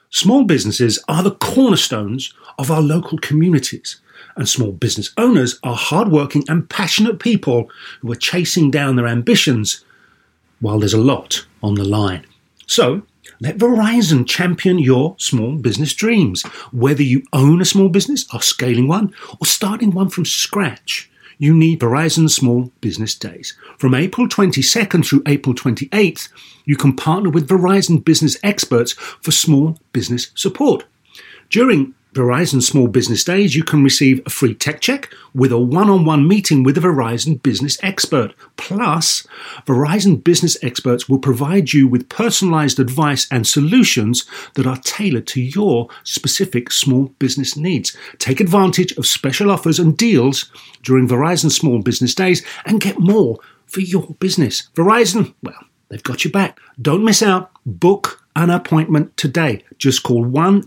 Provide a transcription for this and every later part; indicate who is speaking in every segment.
Speaker 1: Small businesses are the cornerstones of our local communities, and small business owners are hardworking and passionate people who are chasing down their ambitions while there's a lot on the line. So, let Verizon champion your small business dreams. Whether you own a small business, are scaling one, or starting one from scratch, you need Verizon Small Business Days. From April 22nd through April 28th, you can partner with Verizon business experts for small business support. During Verizon Small Business Days, you can receive a free tech check with a one-on-one meeting with a Verizon business expert. Plus, Verizon business experts will provide you with personalized advice and solutions that are tailored to your specific small business needs. Take advantage of special offers and deals during Verizon Small Business Days and get more for your business. Verizon, well, they've got your back. Don't miss out. Book an appointment today. Just call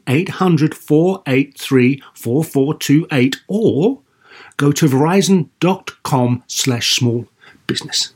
Speaker 1: 1-800-483-4428 or go to verizon.com/small business.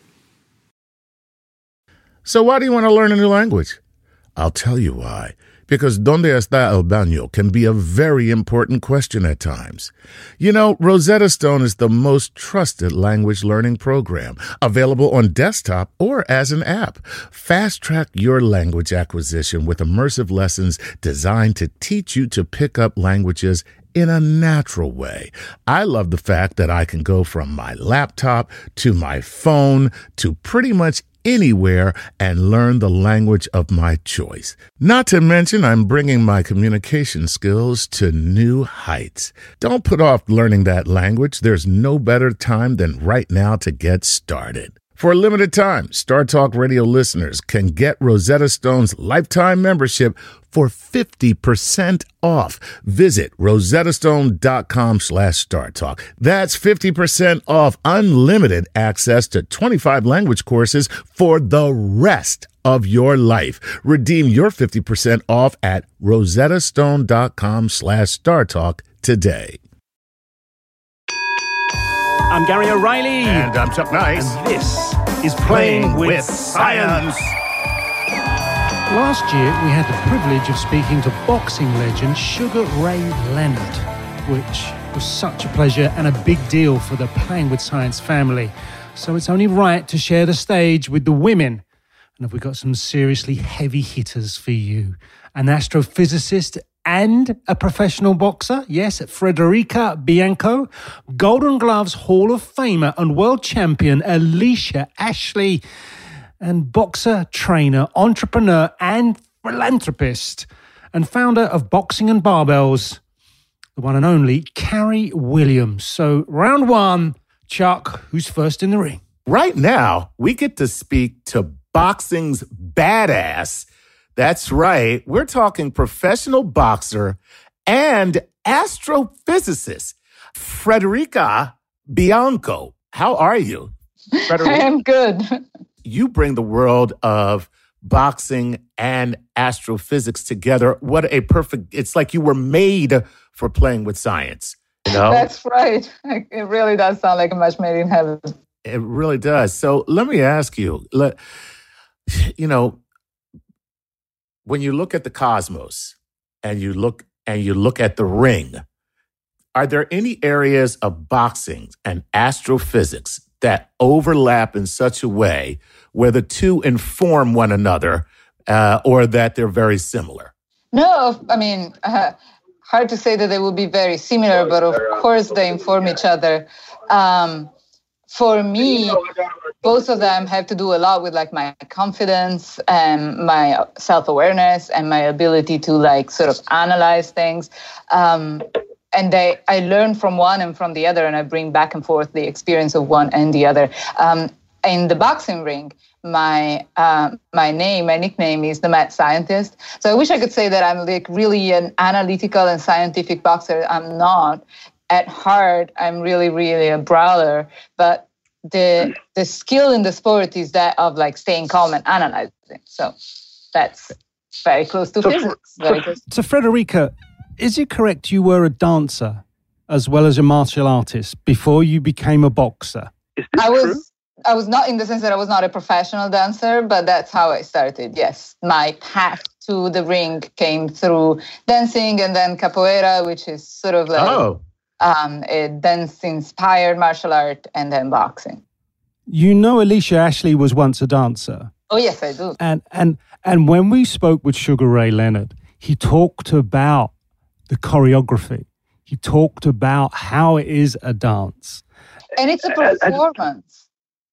Speaker 2: So why do you want to learn a new language? I'll tell you why. Because ¿Dónde está el baño? Can be a very important question at times. You know, Rosetta Stone is the most trusted language learning program, available on desktop or as an app. Fast-track your language acquisition with immersive lessons designed to teach you to pick up languages in a natural way. I love the fact that I can go from my laptop to my phone to pretty much anywhere and learn the language of my choice. Not to mention, I'm bringing my communication skills to new heights. Don't put off learning that language. There's no better time than right now to get started. For a limited time, Star Talk Radio listeners can get Rosetta Stone's lifetime membership for 50% off. Visit rosettastone.com/StarTalk. That's 50% off unlimited access to 25 language courses for the rest of your life. Redeem your 50% off at rosettastone.com/StarTalk today.
Speaker 3: I'm Gary O'Reilly.
Speaker 2: And I'm Chuck Nice.
Speaker 3: And this is Playing with Science. Last year, we had the privilege of speaking to boxing legend Sugar Ray Leonard, which was such a pleasure and a big deal for the Playing with Science family. So it's only right to share the stage with the women. And we've got some seriously heavy hitters for you. An astrophysicist and a professional boxer, yes, Frederica Bianco, Golden Gloves Hall of Famer and world champion Alicia Ashley, and boxer, trainer, entrepreneur and philanthropist, and founder of Boxing and Barbells, the one and only Carrie Williams. So round one, Chuck, who's first in the ring?
Speaker 2: Right now, we get to speak to boxing's badass. That's right. We're talking professional boxer and astrophysicist, Frederica Bianco. How are you, Frederica?
Speaker 4: I am good.
Speaker 2: You bring the world of boxing and astrophysics together. What a perfect, it's like you were made for Playing with Science. You know?
Speaker 4: That's right. It really does sound like a match made in heaven.
Speaker 2: It really does. So let me ask you, you know, when you look at the cosmos and you look at the ring, are there any areas of boxing and astrophysics that overlap in such a way where the two inform one another or that they're very similar?
Speaker 4: No, I mean, hard to say that they will be very similar, but of course they inform each other. For me, both of them have to do a lot with like my confidence and my self-awareness and my ability to like sort of analyze things. And I learn from one and from the other, and I bring back and forth the experience of one and the other. In the boxing ring, my nickname is the Mad Scientist. So I wish I could say that I'm like really an analytical and scientific boxer. I'm not. At heart, I'm really, really a brawler. But the skill in the sport is that of like staying calm and analyzing. So that's very close to physics.
Speaker 3: So Frederica, is it correct you were a dancer as well as a martial artist before you became a boxer?
Speaker 5: Is this true?
Speaker 4: I was not, in the sense that I was not a professional dancer, but that's how I started. Yes, my path to the ring came through dancing, and then capoeira, which is sort of like a dance-inspired martial art, and then boxing.
Speaker 3: You know, Alicia Ashley was once a dancer.
Speaker 4: Oh, yes, I do.
Speaker 3: And when we spoke with Sugar Ray Leonard, he talked about the choreography. He talked about how it is a dance.
Speaker 4: And it's a performance.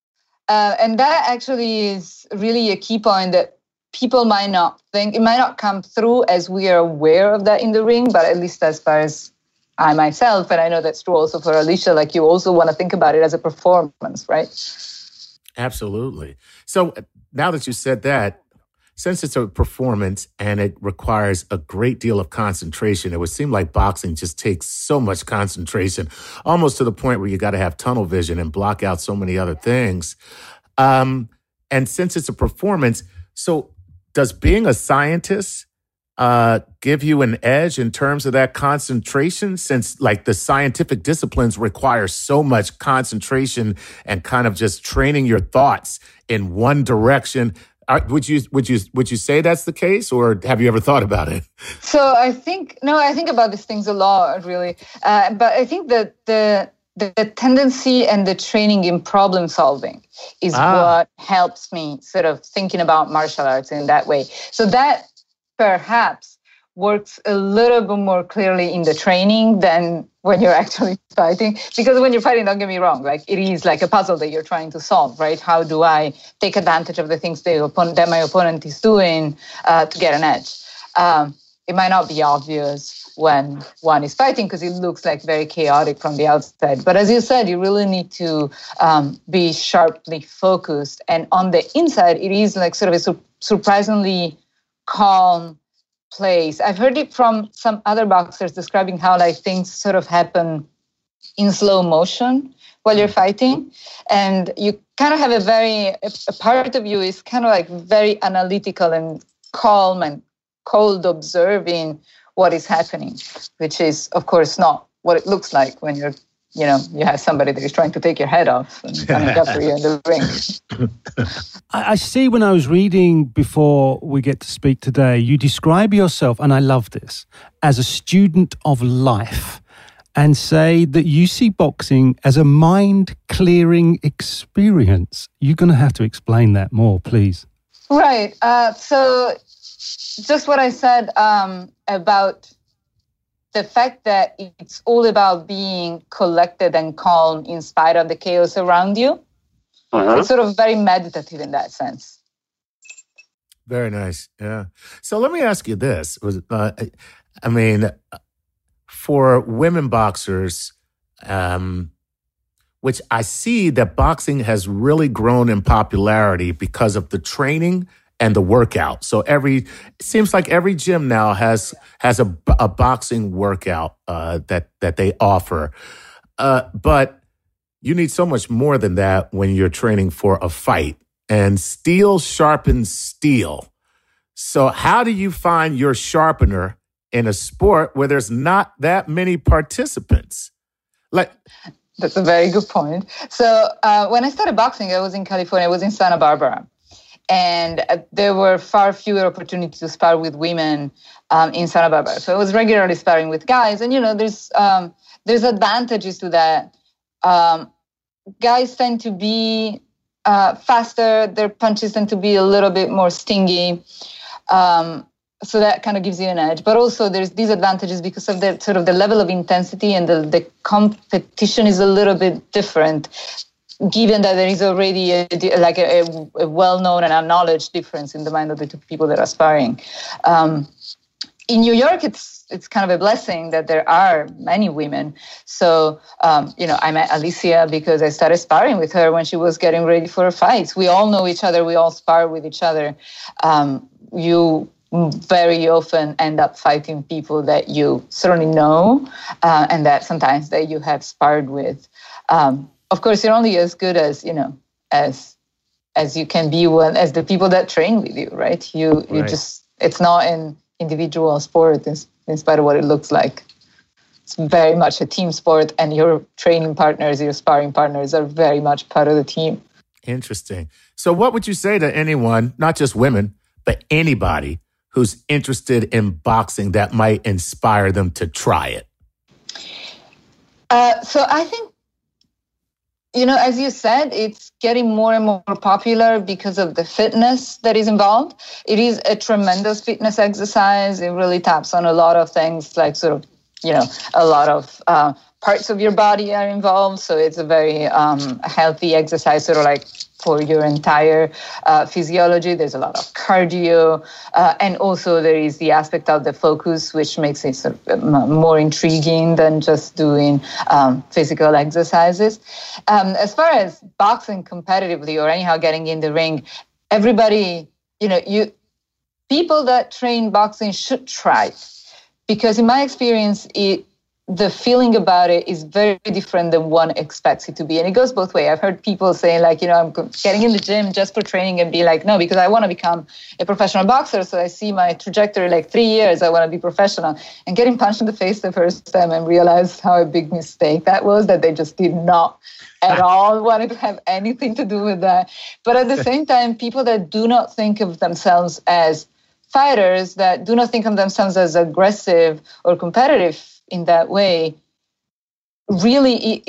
Speaker 4: And that actually is really a key point that people might not think. It might not come through as we are aware of that in the ring, but at least as far as I myself, and I know that's true also for Alicia, like you also want to think about it as a performance, right?
Speaker 2: Absolutely. So now that you said that, since it's a performance and it requires a great deal of concentration, it would seem like boxing just takes so much concentration, almost to the point where you got to have tunnel vision and block out so many other things. And since it's a performance, so does being a scientist give you an edge in terms of that concentration, since like the scientific disciplines require so much concentration and kind of just training your thoughts in one direction? Would you say that's the case, or have you ever thought about it?
Speaker 4: So I think about these things a lot, really. But I think that the tendency and the training in problem solving is what helps me sort of thinking about martial arts in that way. So that perhaps works a little bit more clearly in the training than when you're actually fighting. Because when you're fighting, don't get me wrong, like it is like a puzzle that you're trying to solve, right? How do I take advantage of the things that my opponent is doing to get an edge? It might not be obvious when one is fighting because it looks like very chaotic from the outside. But as you said, you really need to be sharply focused. And on the inside, it is like sort of a surprisingly calm place. I've heard it from some other boxers describing how like things sort of happen in slow motion while you're fighting, and you kind of have a part of you is kind of like very analytical and calm and cold, observing what is happening, which is of course not what it looks like when you have somebody that is trying to take your head off and coming after you in the ring.
Speaker 3: I see when I was reading before we get to speak today, you describe yourself, and I love this, as a student of life, and say that you see boxing as a mind-clearing experience. You're going to have to explain that more, please.
Speaker 4: Right. So just what I said about the fact that it's all about being collected and calm in spite of the chaos around you. It's sort of very meditative in that sense.
Speaker 2: Very nice. Yeah. So let me ask you this. For women boxers, which I see that boxing has really grown in popularity because of the training and the workout. So it seems like every gym now has a boxing workout that they offer. But you need so much more than that when you're training for a fight. And steel sharpens steel. So how do you find your sharpener in a sport where there's not that many participants?
Speaker 4: That's a very good point. So when I started boxing, I was in California. I was in Santa Barbara. And there were far fewer opportunities to spar with women in Santa Barbara. So I was regularly sparring with guys. And, there's advantages to that. Guys tend to be faster. Their punches tend to be a little bit more stingy. So that kind of gives you an edge. But also there's disadvantages because of the sort of the level of intensity, and the competition is a little bit different, given that there is already a well-known and acknowledged difference in the mind of the two people that are sparring. In New York, it's kind of a blessing that there are many women. So, I met Alicia because I started sparring with her when she was getting ready for a fight. We all know each other. We all spar with each other. You very often end up fighting people that you certainly know and that sometimes that you have sparred with. Of course, you're only as good as as you can be as the people that train with you, right? You just, it's not an individual sport in spite of what it looks like. It's very much a team sport, and your training partners, your sparring partners are very much part of the team.
Speaker 2: Interesting. So what would you say to anyone, not just women, but anybody who's interested in boxing that might inspire them to try it?
Speaker 4: So I think, as you said, it's getting more and more popular because of the fitness that is involved. It is a tremendous fitness exercise. It really taps on a lot of things, like sort of, a lot of parts of your body are involved. So it's a very healthy exercise, sort of like for your entire physiology. There's a lot of cardio. And also there is the aspect of the focus, which makes it sort of more intriguing than just doing physical exercises. As far as boxing competitively or anyhow getting in the ring, everybody, people that train boxing should try it. Because in my experience, the feeling about it is very different than one expects it to be. And it goes both ways. I've heard people say, like, I'm getting in the gym just for training, and be like, no, because I want to become a professional boxer. So I see my trajectory, like 3 years, I want to be professional. And getting punched in the face the first time and realize how a big mistake that was, that they just did not at all want to have anything to do with that. But at the same time, people that do not think of themselves as fighters, that do not think of themselves as aggressive or competitive in that way, really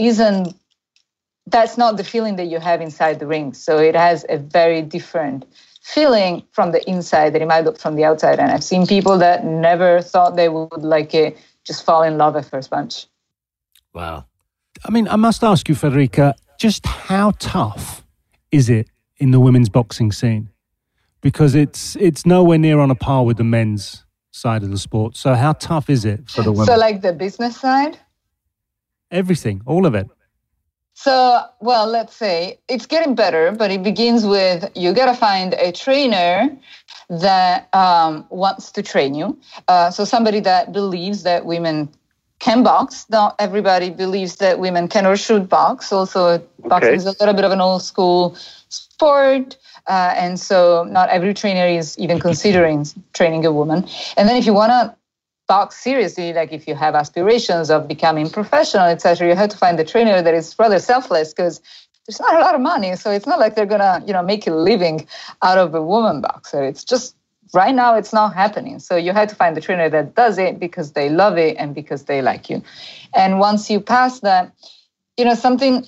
Speaker 4: that's not the feeling that you have inside the ring. So it has a very different feeling from the inside that it might look from the outside. And I've seen people that never thought they would like it just fall in love at first punch.
Speaker 2: Wow.
Speaker 3: I mean, I must ask you, Federica, just how tough is it in the women's boxing scene? Because it's nowhere near on a par with the men's side of the sport. So how tough is it for the women?
Speaker 4: So like the business side?
Speaker 3: Everything, all of it.
Speaker 4: So, well, let's say it's getting better, but it begins with you got to find a trainer that wants to train you. So somebody that believes that women can box. Not everybody believes that women can or should box. Also, boxing is a little bit of an old school sport. And so not every trainer is even considering training a woman. And then if you want to box seriously, like if you have aspirations of becoming professional, etc., you have to find a trainer that is rather selfless, because there's not a lot of money. So it's not like they're going to, make a living out of a woman boxer. It's just right now it's not happening. So you have to find the trainer that does it because they love it and because they like you. And once you pass that, something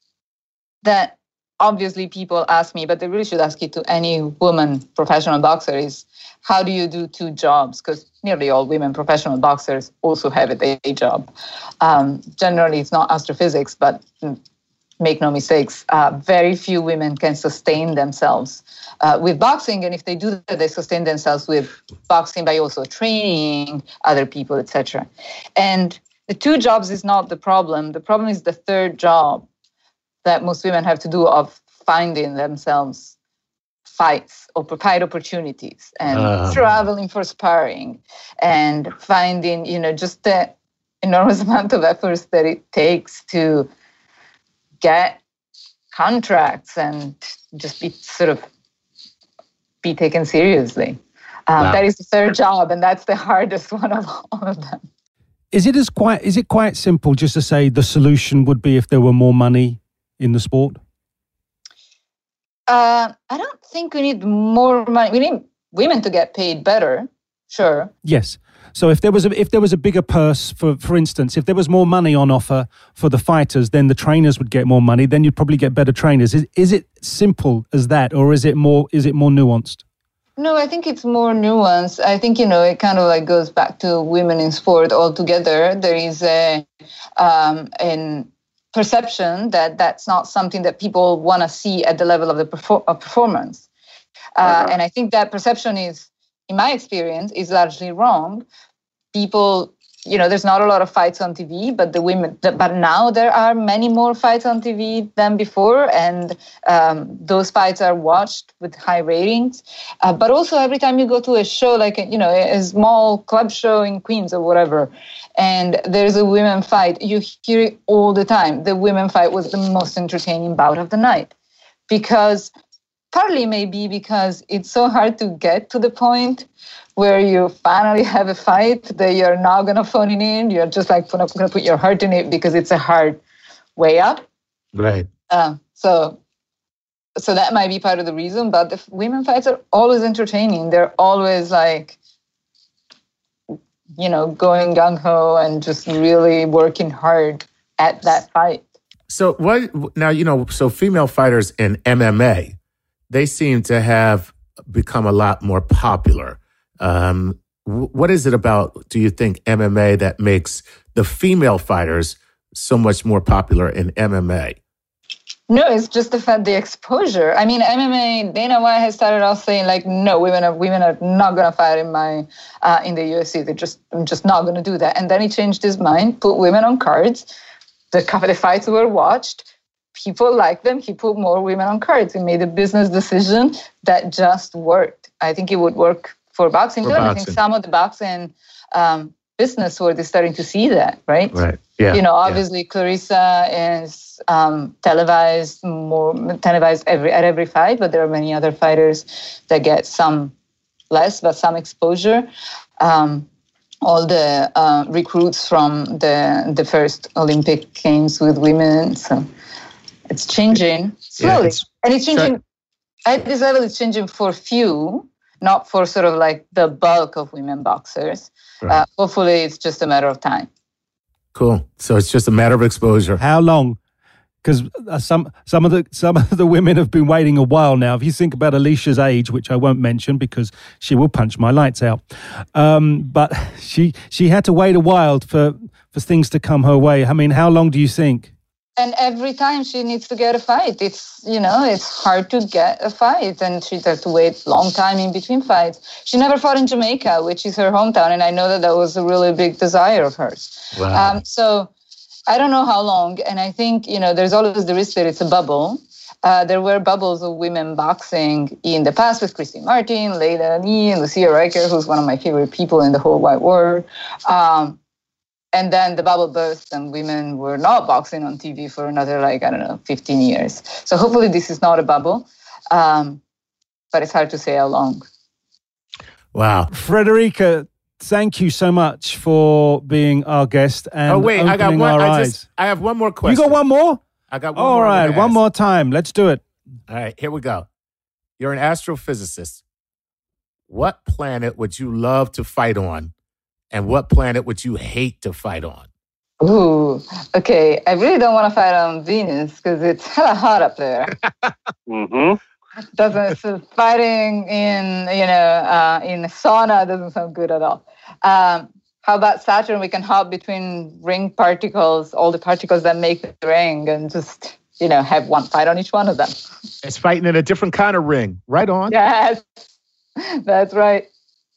Speaker 4: that obviously people ask me, but they really should ask it to any woman professional boxer, is how do you do two jobs? Because nearly all women professional boxers also have a day job. Generally, it's not astrophysics, but make no mistakes, very few women can sustain themselves with boxing. And if they do that, they sustain themselves with boxing by also training other people, etc. And the two jobs is not the problem. The problem is the third job that most women have to do, of finding themselves fights or fight opportunities and traveling for sparring and finding, just the enormous amount of efforts that it takes to get contracts and just be taken seriously.
Speaker 2: Wow.
Speaker 4: That is the third job, and that's the hardest one of all of them.
Speaker 3: Is it quite simple just to say the solution would be if there were more money in the sport?
Speaker 4: I don't think we need more money. We need women to get paid better, sure.
Speaker 3: Yes. So if there was a bigger purse, for instance, if there was more money on offer for the fighters, then the trainers would get more money. Then you'd probably get better trainers. Is it simple as that, or is it more nuanced?
Speaker 4: No, I think it's more nuanced. I think, it kind of like goes back to women in sport altogether. There is an perception that that's not something that people want to see at the level of the performance. And I think that perception is, in my experience, is largely wrong. People, there's not a lot of fights on TV, but now there are many more fights on TV than before, and those fights are watched with high ratings. But also every time you go to a show, like, a small club show in Queens or whatever, and there's a women fight, you hear it all the time. The women fight was the most entertaining bout of the night, because partly maybe because it's so hard to get to the point where you finally have a fight that you're not going to phone it in. You're just like going to put your heart in it because it's a hard way up.
Speaker 2: Right.
Speaker 4: So that might be part of the reason. But the women fights are always entertaining. They're always like going gung-ho and just really working hard at that fight.
Speaker 2: So so female fighters in MMA, they seem to have become a lot more popular. What is it about, do you think, MMA that makes the female fighters so much more popular in MMA?
Speaker 4: No, it's just the exposure. I mean, MMA, Dana White has started off saying like, no, women are not going to fight in the UFC. I'm just not going to do that. And then he changed his mind, put women on cards. The fights were watched. People liked them. He put more women on cards. He made a business decision that just worked. I think it would work for boxing too. I think some of the boxing business world is starting to see that, right?
Speaker 2: Right. Yeah.
Speaker 4: Obviously Clarissa is televised at every fight, but there are many other fighters that get some less, but some exposure. All the recruits from the first Olympic Games with women, so it's changing slowly, and it's changing at this level. It's changing for few, not for sort of like the bulk of women boxers. Right. Hopefully, it's just a matter of time.
Speaker 2: Cool. So it's just a matter of exposure.
Speaker 3: How long? Because some of the women have been waiting a while now. If you think about Alicia's age, which I won't mention because she will punch my lights out, but she had to wait a while for things to come her way. I mean, how long do you think?
Speaker 4: And every time she needs to get a fight, it's hard to get a fight, and she has to wait a long time in between fights. She never fought in Jamaica, which is her hometown, and I know that was a really big desire of hers.
Speaker 2: Wow.
Speaker 4: So I don't know how long, and I think, there's always the risk that it's a bubble. There were bubbles of women boxing in the past with Christine Martin, Leila Ali, and Lucia Riker, who's one of my favorite people in the whole wide world. And then the bubble burst and women were not boxing on TV for another, 15 years. So hopefully this is not a bubble, but it's hard to say how long.
Speaker 3: Wow. Frederica, thank you so much for being our guest and opening our eyes.
Speaker 2: I have one more question.
Speaker 3: You got one more?
Speaker 2: I got one more.
Speaker 3: All right, one more time. Let's do it.
Speaker 2: All right, here we go. You're an astrophysicist. What planet would you love to fight on? And what planet would you hate to fight on?
Speaker 4: Ooh, okay. I really don't want to fight on Venus because it's hella hot up there. So fighting in a sauna doesn't sound good at all. How about Saturn? We can hop between ring particles, all the particles that make the ring, and just have one fight on each one of them.
Speaker 2: It's fighting in a different kind of ring. Right on.
Speaker 4: Yes, that's right.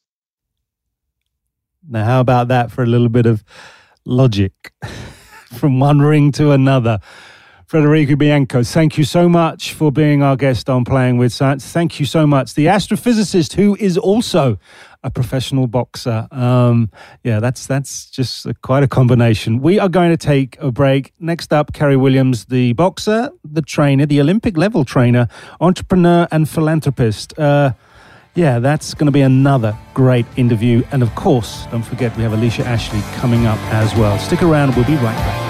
Speaker 3: Now, how about that for a little bit of logic from one ring to another? Frederica Bianco, thank you so much for being our guest on Playing with Science. Thank you so much. The astrophysicist who is also a professional boxer. That's just quite a combination. We are going to take a break. Next up, Kerry Williams, the boxer, the trainer, the Olympic level trainer, entrepreneur and philanthropist. That's going to be another great interview. And of course, don't forget, we have Alicia Ashley coming up as well. Stick around. We'll be right back.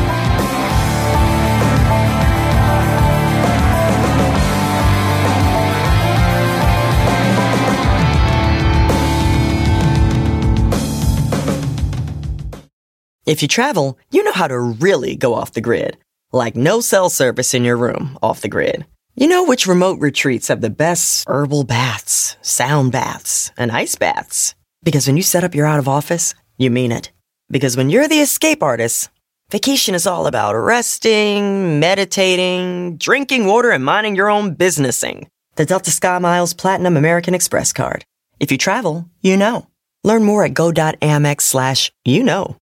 Speaker 5: If you travel, you know how to really go off the grid. Like no cell service in your room off the grid. You know which remote retreats have the best herbal baths, sound baths, and ice baths. Because when you set up your out of office, you mean it. Because when you're the escape artist, vacation is all about resting, meditating, drinking water, and minding your own businessing. The Delta Sky Miles Platinum American Express card. If you travel, you know. Learn more at go.amex/you-know.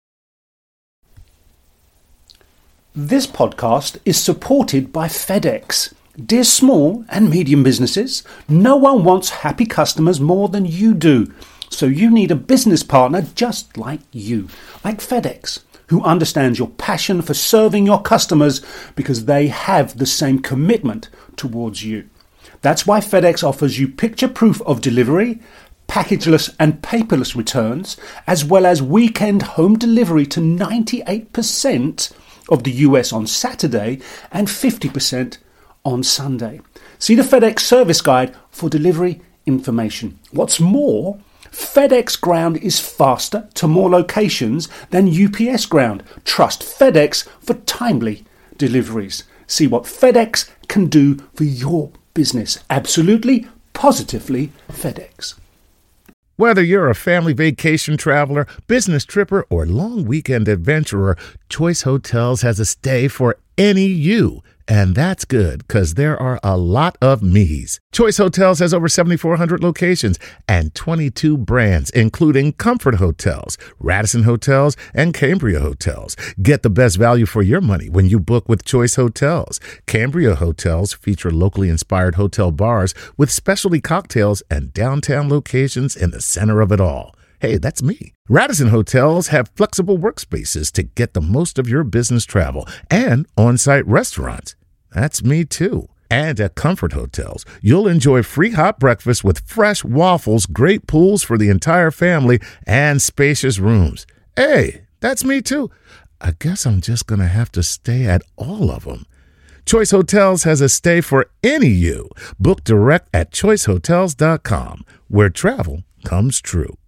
Speaker 1: This podcast is supported by FedEx. Dear small and medium businesses, no one wants happy customers more than you do. So you need a business partner just like you, like FedEx, who understands your passion for serving your customers because they have the same commitment towards you. That's why FedEx offers you picture proof of delivery, packageless and paperless returns, as well as weekend home delivery to 98% of the US on Saturday and 50% on Sunday. See the FedEx service guide for delivery information. What's more, FedEx Ground is faster to more locations than UPS Ground. Trust FedEx for timely deliveries. See what FedEx can do for your business. Absolutely, positively FedEx.
Speaker 2: Whether you're a family vacation traveler, business tripper, or long weekend adventurer, Choice Hotels has a stay for any you. And that's good, because there are a lot of me's. Choice Hotels has over 7,400 locations and 22 brands, including Comfort Hotels, Radisson Hotels, and Cambria Hotels. Get the best value for your money when you book with Choice Hotels. Cambria Hotels feature locally inspired hotel bars with specialty cocktails and downtown locations in the center of it all. Hey, that's me. Radisson Hotels have flexible workspaces to get the most of your business travel and on-site restaurants. That's me too. And at Comfort Hotels, you'll enjoy free hot breakfast with fresh waffles, great pools for the entire family, and spacious rooms. Hey, that's me too. I guess I'm just going to have to stay at all of them. Choice Hotels has a stay for any you. Book direct at choicehotels.com, where travel comes true.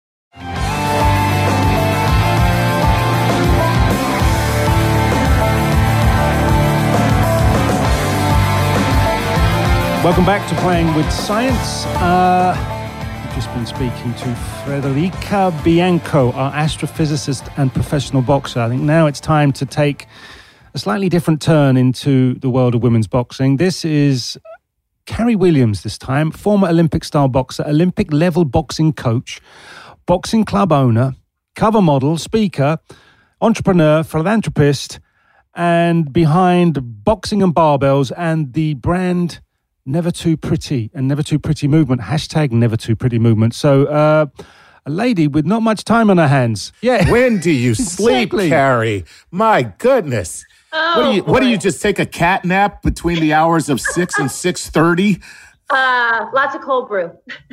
Speaker 3: Welcome back to Playing with Science. We've just been speaking to Federica Bianco, our astrophysicist and professional boxer. I think now it's time to take a slightly different turn into the world of women's boxing. This is Carrie Williams this time, former Olympic-style boxer, Olympic-level boxing coach, boxing club owner, cover model, speaker, entrepreneur, philanthropist, and behind Boxing and Barbells and the brand Never Too Pretty and Never Too Pretty movement, hashtag Never Too Pretty movement. So a lady with not much time on her hands. Yeah.
Speaker 2: When do you sleep,
Speaker 3: Exactly.
Speaker 2: Carrie? My goodness. What do you just take a cat nap between the hours of 6 and 6:30?
Speaker 6: Lots of cold brew.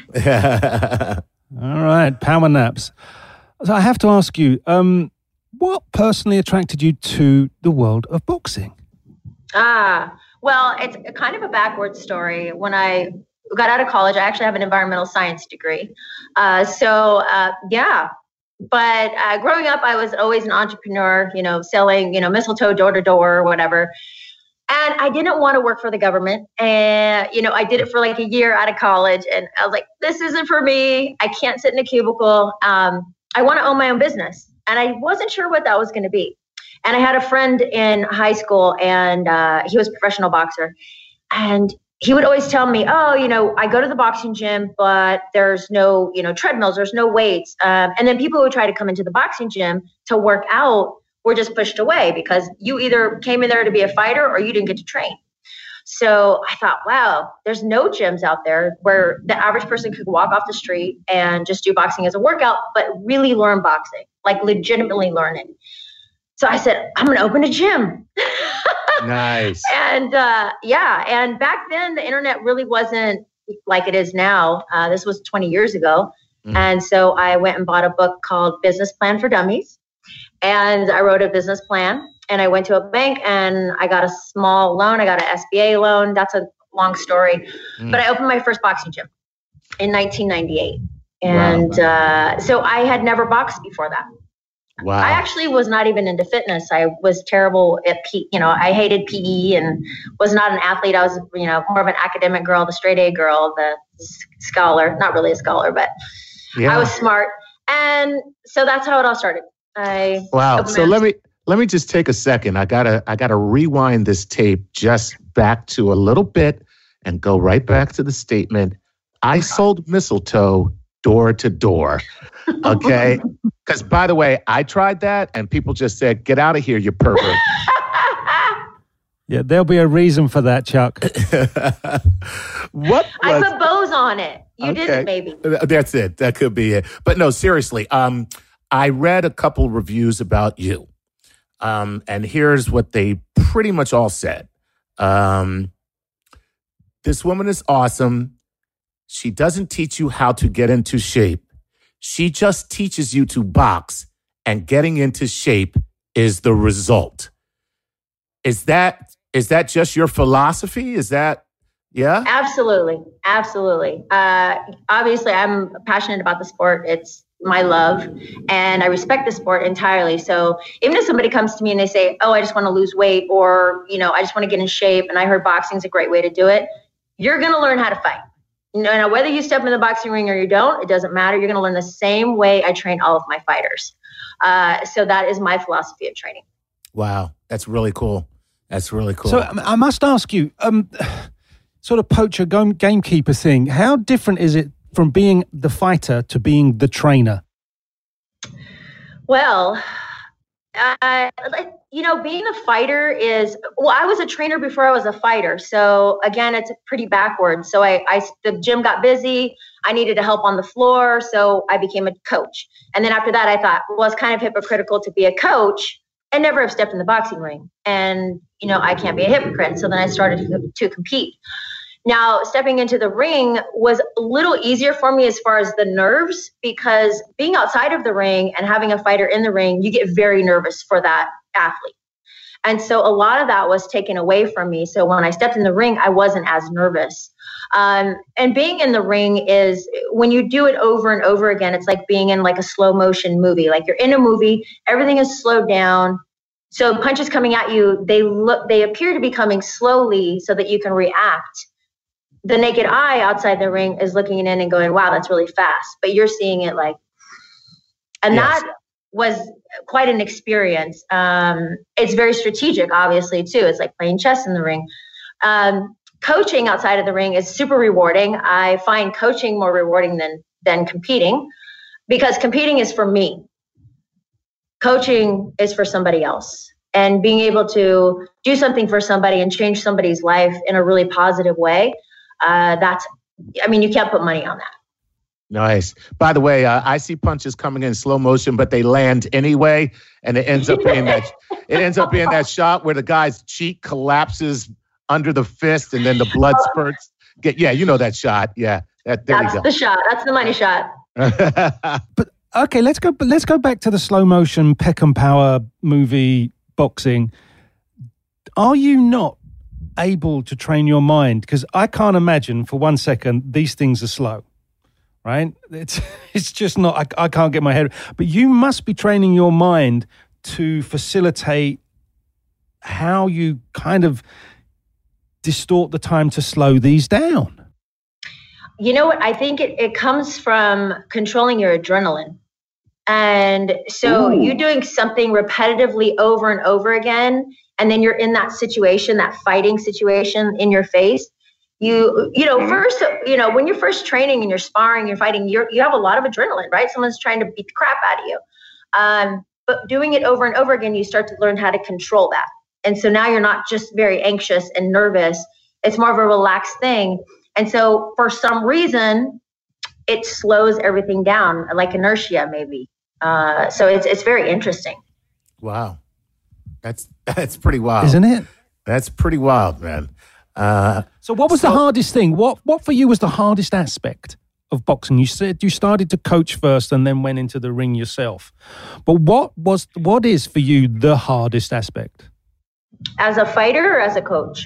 Speaker 3: All right, power naps. So I have to ask you, what personally attracted you to the world of boxing?
Speaker 6: Well, it's kind of a backwards story. When I got out of college, I actually have an environmental science degree. But growing up, I was always an entrepreneur, selling, mistletoe door to door or whatever. And I didn't want to work for the government. And, I did it for like a year out of college. And I was like, this isn't for me. I can't sit in a cubicle. I want to own my own business. And I wasn't sure what that was going to be. And I had a friend in high school, and he was a professional boxer. And he would always tell me, I go to the boxing gym, but there's no, treadmills, there's no weights. And then people who would try to come into the boxing gym to work out were just pushed away because you either came in there to be a fighter or you didn't get to train. So I thought, wow, there's no gyms out there where the average person could walk off the street and just do boxing as a workout, but really learn boxing, like legitimately learn it. So I said, I'm going to open a gym.
Speaker 2: Nice.
Speaker 6: And and back then the internet really wasn't like it is now. This was 20 years ago. And so I went and bought a book called Business Plan for Dummies. And I wrote a business plan, and I went to a bank and I got a small loan. I got an SBA loan. That's a long story. But I opened my first boxing gym in 1998. And so I had never boxed before that.
Speaker 2: Wow.
Speaker 6: I actually was not even into fitness. I was terrible at I hated PE and was not an athlete. I was, more of an academic girl, the straight A girl, the scholar, not really a scholar, but I was smart. And so that's how it all started.
Speaker 2: So let me just take a second. I gotta rewind this tape just back to a little bit and go right back to the statement. I sold mistletoe door to door. Okay. Because by the way, I tried that and people just said, get out of here, you pervert.
Speaker 3: Yeah, there'll be a reason for that, Chuck.
Speaker 6: I put bows on it. You didn't, maybe.
Speaker 2: That's it. That could be it. But no, seriously. I read a couple reviews about you. And here's what they pretty much all said. This woman is awesome. She doesn't teach you how to get into shape. She just teaches you to box, and getting into shape is the result. Is that just your philosophy? Is that Yeah?
Speaker 6: Absolutely. Absolutely. Obviously, I'm passionate about the sport. It's my love, and I respect the sport entirely. So even if somebody comes to me and they say, oh, I just want to lose weight, or, I just want to get in shape, and I heard boxing is a great way to do it, you're going to learn how to fight. Now, whether you step in the boxing ring or you don't, it doesn't matter. You're going to learn the same way I train all of my fighters. So that is my philosophy of training.
Speaker 2: Wow. That's really cool. That's really cool.
Speaker 3: So I must ask you, sort of poacher gamekeeper thing, how different is it from being the fighter to being the trainer?
Speaker 6: Well, being a fighter I was a trainer before I was a fighter. So again, it's pretty backwards. So the gym got busy. I needed help on the floor. So I became a coach. And then after that, I thought, well, it's kind of hypocritical to be a coach and never have stepped in the boxing ring. And, I can't be a hypocrite. So then I started to compete. Now, stepping into the ring was a little easier for me as far as the nerves, because being outside of the ring and having a fighter in the ring, you get very nervous for that athlete. And so a lot of that was taken away from me. So when I stepped in the ring, I wasn't as nervous. And being in the ring is, when you do it over and over again, it's like being in like a slow motion movie. Like you're in a movie, everything is slowed down. So punches coming at you, they appear to be coming slowly so that you can react. The naked eye outside the ring is looking in and going, wow, that's really fast. But you're seeing it and yes. That was quite an experience. It's very strategic, obviously, too. It's like playing chess in the ring. Coaching outside of the ring is super rewarding. I find coaching more rewarding than competing, because competing is for me. Coaching is for somebody else. And being able to do something for somebody and change somebody's life in a really positive way, you can't put money on that.
Speaker 2: Nice. By the way, I see punches coming in slow motion, but they land anyway, and it ends up being that shot where the guy's cheek collapses under the fist, and then the blood spurts. You know that shot. Yeah, that's
Speaker 6: the shot. That's the money shot.
Speaker 3: But okay, let's go back to the slow motion Peckham Power movie boxing. Are you not able to train your mind? Because I can't imagine for 1 second these things are slow, right? It's just not. I can't get my head. But you must be training your mind to facilitate how you kind of distort the time to slow these down.
Speaker 6: You know what? I think it comes from controlling your adrenaline. And so you're doing something repetitively over and over again, and then you're in that situation, that fighting situation in your face. First, when you're first training and you're sparring, you're fighting, you have a lot of adrenaline, right? Someone's trying to beat the crap out of you. But doing it over and over again, you start to learn how to control that. And so now you're not just very anxious and nervous. It's more of a relaxed thing. And so for some reason, it slows everything down, like inertia maybe. So it's very interesting.
Speaker 2: Wow. That's pretty wild.
Speaker 3: Isn't it?
Speaker 2: That's pretty wild, man.
Speaker 3: So what was the hardest thing? What for you was the hardest aspect of boxing? You said you started to coach first and then went into the ring yourself. But what is for you the hardest aspect?
Speaker 6: As a fighter or as a coach?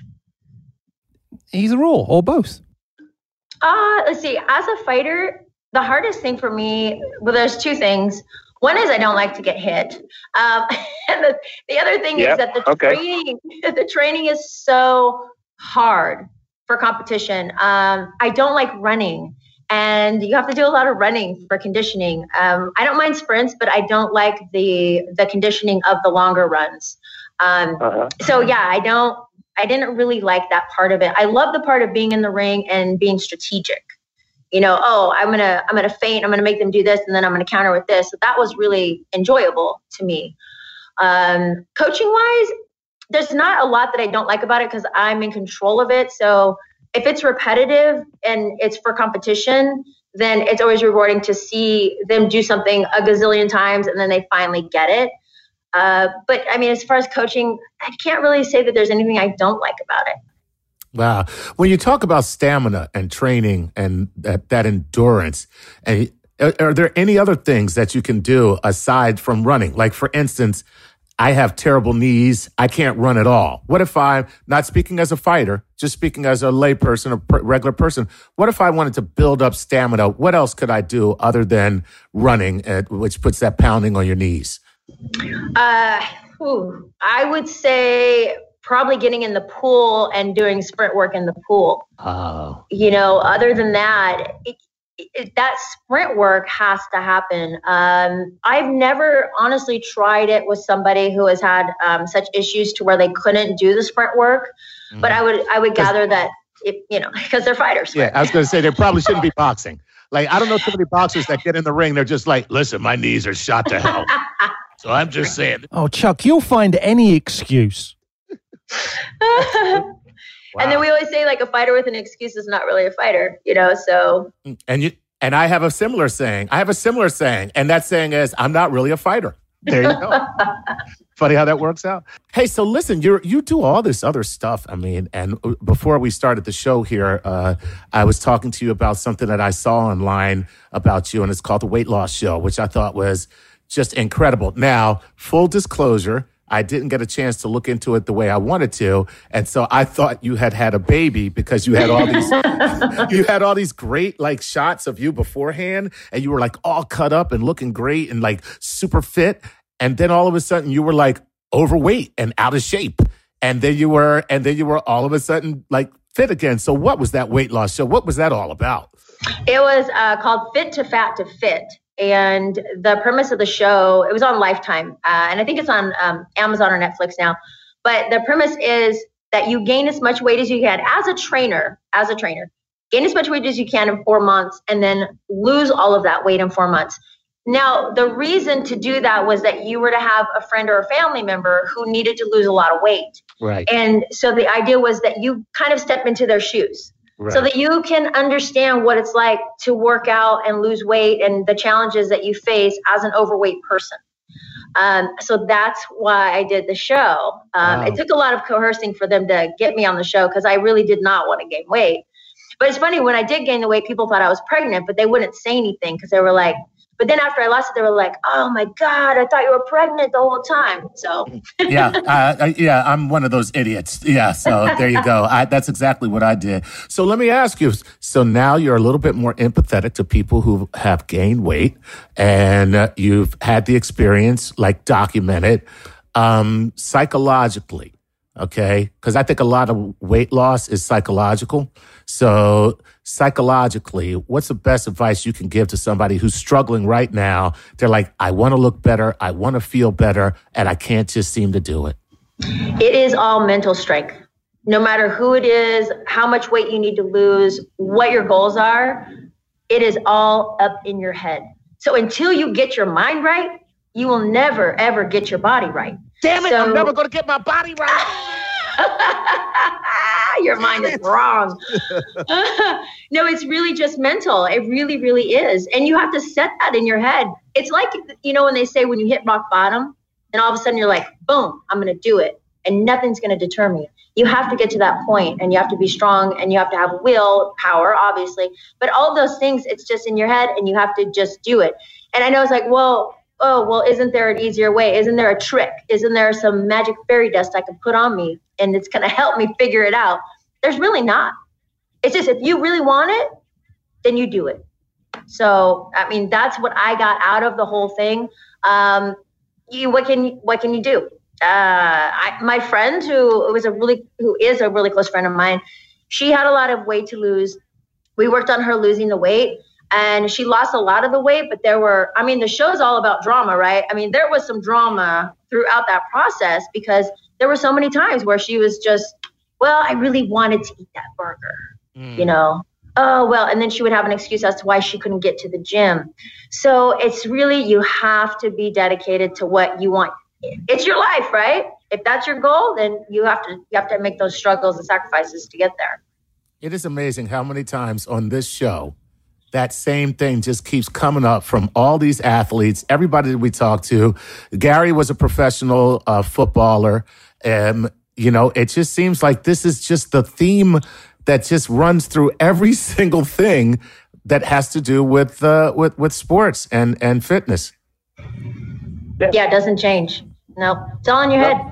Speaker 3: Either or both.
Speaker 6: Let's see. As a fighter, the hardest thing for me, there's two things. One is I don't like to get hit. And the other thing is that the training is so hard for competition. I don't like running, and you have to do a lot of running for conditioning. I don't mind sprints, but I don't like the conditioning of the longer runs. So yeah, I didn't really like that part of it. I love the part of being in the ring and being strategic. I'm gonna feint, I'm gonna make them do this, and then I'm gonna counter with this. So that was really enjoyable to me. Coaching wise, there's not a lot that I don't like about it because I'm in control of it. So if it's repetitive and it's for competition, then it's always rewarding to see them do something a gazillion times and then they finally get it. But I mean, as far as coaching, I can't really say that there's anything I don't like about it.
Speaker 2: Wow. When you talk about stamina and training and that endurance, are there any other things that you can do aside from running? Like, for instance, I have terrible knees. I can't run at all. What if I'm not speaking as a fighter, just speaking as a layperson, a regular person? What if I wanted to build up stamina? What else could I do other than running, which puts that pounding on your knees?
Speaker 6: I would say probably getting in the pool and doing sprint work in the pool.
Speaker 2: Oh.
Speaker 6: Other than that, that sprint work has to happen. I've never honestly tried it with somebody who has had such issues to where they couldn't do the sprint work. Mm-hmm. But I would gather that because they're fighters.
Speaker 2: Yeah, I was going to say they probably shouldn't be boxing. Like, I don't know too many boxers that get in the ring. They're just like, listen, my knees are shot to hell. So I'm just saying.
Speaker 3: Oh, Chuck, you'll find any excuse.
Speaker 6: Wow. And then we always say, like, a fighter with an excuse is not really a fighter, so.
Speaker 2: And I have a similar saying. And that saying is, I'm not really a fighter. There you go. Funny how that works out. Hey, so listen, you do all this other stuff. I mean, and before we started the show here, I was talking to you about something that I saw online about you, and it's called The Weight Loss Show, which I thought was just incredible. Now, full disclosure, I didn't get a chance to look into it the way I wanted to. And so I thought you had a baby because you had all these great like shots of you beforehand, and you were like all cut up and looking great and like super fit. And then all of a sudden you were like overweight and out of shape. And then you were all of a sudden like fit again. So what was that weight loss show? What was that all about?
Speaker 6: It was called Fit to Fat to Fit. And the premise of the show, it was on Lifetime, and I think it's on Amazon or Netflix now. But the premise is that you gain as much weight as you can as a trainer, gain as much weight as you can in 4 months, and then lose all of that weight in 4 months. Now, the reason to do that was that you were to have a friend or a family member who needed to lose a lot of weight.
Speaker 2: Right.
Speaker 6: And so the idea was that you kind of step into their shoes. Right. So that you can understand what it's like to work out and lose weight and the challenges that you face as an overweight person. So that's why I did the show. Wow. It took a lot of coercing for them to get me on the show because I really did not want to gain weight. But it's funny, when I did gain the weight, people thought I was pregnant, but they wouldn't say anything because they were like, but then after I lost it, they were like, oh my God, I thought you were pregnant the whole time. So
Speaker 2: yeah, I'm one of those idiots. Yeah, so there you go. That's exactly what I did. So let me ask you, so now you're a little bit more empathetic to people who have gained weight, and you've had the experience, like documented, psychologically, okay? Because I think a lot of weight loss is psychological. So psychologically, what's the best advice you can give to somebody who's struggling right now? They're like, I want to look better, I want to feel better, and I can't just seem to do it.
Speaker 6: It is all mental strength. No matter who it is, how much weight you need to lose, what your goals are, it is all up in your head. So until you get your mind right, you will never, ever get your body right.
Speaker 2: Damn it, I'm never going to get my body right.
Speaker 6: Your mind is wrong. No, it's really just mental. It really, really is. And you have to set that in your head. It's like, when they say when you hit rock bottom and all of a sudden you're like, boom, I'm going to do it. And nothing's going to deter me. You have to get to that point, and you have to be strong, and you have to have willpower, obviously. But all those things, it's just in your head, and you have to just do it. And I know it's like, well, isn't there an easier way? Isn't there a trick? Isn't there some magic fairy dust I can put on me and it's going to help me figure it out? There's really not. It's just if you really want it, then you do it. So, I mean, that's what I got out of the whole thing. What can you do? My friend who is a really close friend of mine, she had a lot of weight to lose. We worked on her losing the weight. And she lost a lot of the weight, but the show's all about drama, right? I mean, there was some drama throughout that process because there were so many times where she was just, I really wanted to eat that burger, and then she would have an excuse as to why she couldn't get to the gym. So it's really, you have to be dedicated to what you want. It's your life, right? If that's your goal, then you have to make those struggles and sacrifices to get there.
Speaker 2: It is amazing how many times on this show that same thing just keeps coming up from all these athletes, everybody that we talk to. Gary was a professional footballer. It just seems like this is just the theme that just runs through every single thing that has to do with sports and fitness.
Speaker 6: Yeah, it doesn't change. No, it's all in your head.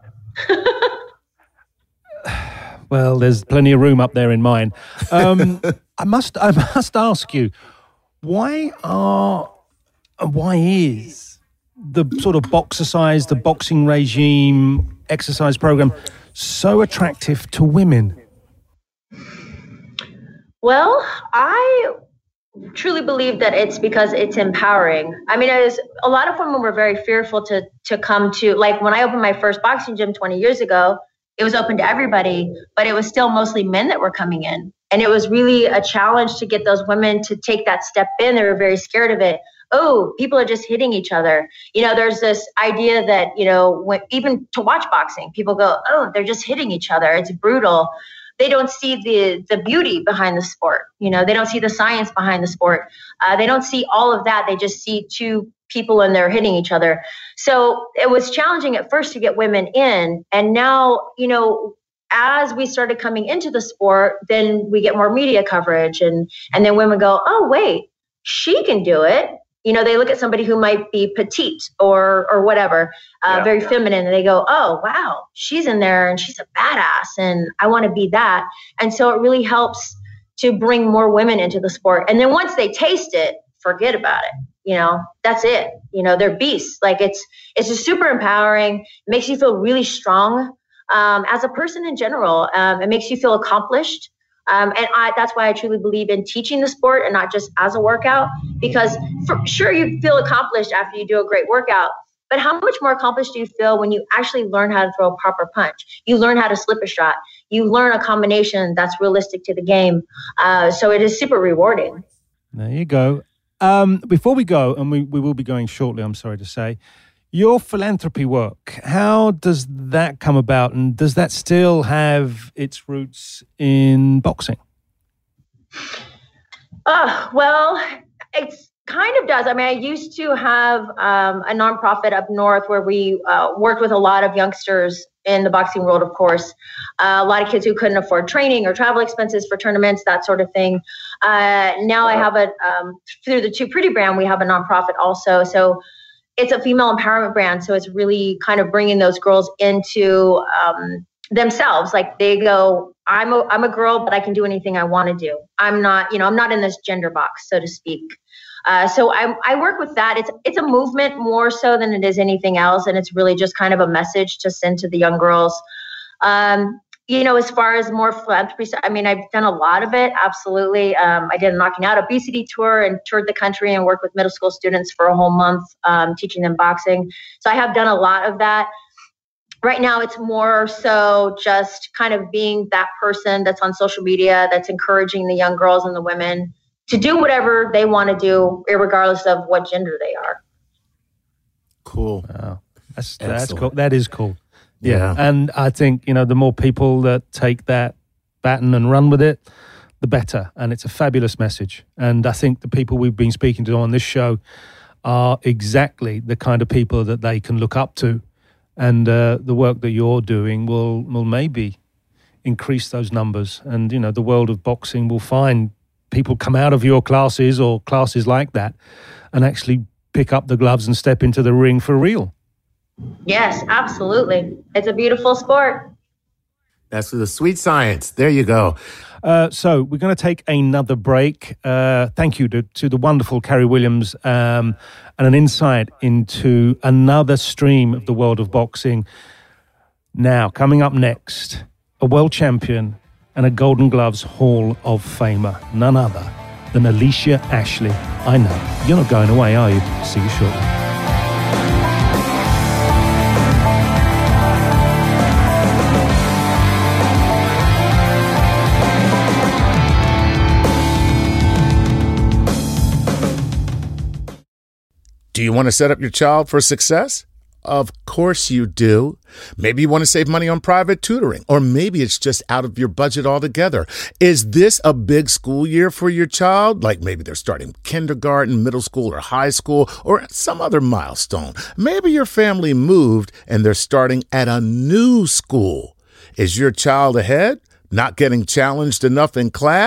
Speaker 3: Well, there's plenty of room up there in mine. I must ask you, why is the sort of boxercise, the boxing regime, exercise program so attractive to women?
Speaker 6: Well, I truly believe that it's because it's empowering. I mean, a lot of women were very fearful to come to, like when I opened my first boxing gym 20 years ago, it was open to everybody, but it was still mostly men that were coming in. And it was really a challenge to get those women to take that step in. They were very scared of it. Oh, people are just hitting each other. There's this idea that, even to watch boxing, people go, oh, they're just hitting each other. It's brutal. They don't see the beauty behind the sport. They don't see the science behind the sport. They don't see all of that. They just see two people and they're hitting each other. So it was challenging at first to get women in. And now, as we started coming into the sport, then we get more media coverage and then women go, oh, wait, she can do it. They look at somebody who might be petite or whatever, very feminine, and they go, oh, wow, she's in there and she's a badass and I want to be that. And so it really helps to bring more women into the sport. And then once they taste it, forget about it. That's it. They're beasts. Like it's just super empowering. It makes you feel really strong as a person in general. It makes you feel accomplished. That's why I truly believe in teaching the sport and not just as a workout, because for sure you feel accomplished after you do a great workout, but how much more accomplished do you feel when you actually learn how to throw a proper punch? You learn how to slip a shot. You learn a combination that's realistic to the game. So it is super rewarding.
Speaker 3: There you go. Before we go, and we will be going shortly, I'm sorry to say, your philanthropy work, how does that come about? And does that still have its roots in boxing?
Speaker 6: Well, it kind of does. I mean, I used to have a nonprofit up north where we worked with a lot of youngsters in the boxing world, of course. A lot of kids who couldn't afford training or travel expenses for tournaments, that sort of thing. Now I have through the Too Pretty brand, we have a nonprofit also. So it's a female empowerment brand. So it's really kind of bringing those girls into themselves. Like they go, I'm a girl, but I can do anything I want to do. I'm not in this gender box, so to speak. So I work with that. It's a movement more so than it is anything else. And it's really just kind of a message to send to the young girls. As far as more philanthropy, I mean, I've done a lot of it. Absolutely. I did a Knocking Out Obesity tour and toured the country and worked with middle school students for a whole month, teaching them boxing. So I have done a lot of that. Right now, it's more so just kind of being that person that's on social media, that's encouraging the young girls and the women to do whatever they want to do, regardless of what gender they are.
Speaker 2: Cool.
Speaker 3: Wow. That's cool. That is cool. Yeah. And I think, the more people that take that baton and run with it, the better. And it's a fabulous message. And I think the people we've been speaking to on this show are exactly the kind of people that they can look up to. And the work that you're doing will maybe increase those numbers. And, the world of boxing will find people come out of your classes or classes like that and actually pick up the gloves and step into the ring for real.
Speaker 6: Yes, absolutely. It's a beautiful sport.
Speaker 2: That's the sweet science. There you go.
Speaker 3: So we're going to take another break. Thank you to the wonderful Carrie Williams and an insight into another stream of the world of boxing. Now, coming up next, a world champion and a Golden Gloves Hall of Famer, none other than Alicia Ashley. I know, you're not going away, are you? See you shortly.
Speaker 2: Do you want to set up your child for success? Of course you do. Maybe you want to save money on private tutoring, or maybe it's just out of your budget altogether. Is this a big school year for your child? Like maybe they're starting kindergarten, middle school, or high school, or some other milestone. Maybe your family moved and they're starting at a new school. Is your child ahead? Not getting challenged enough in class?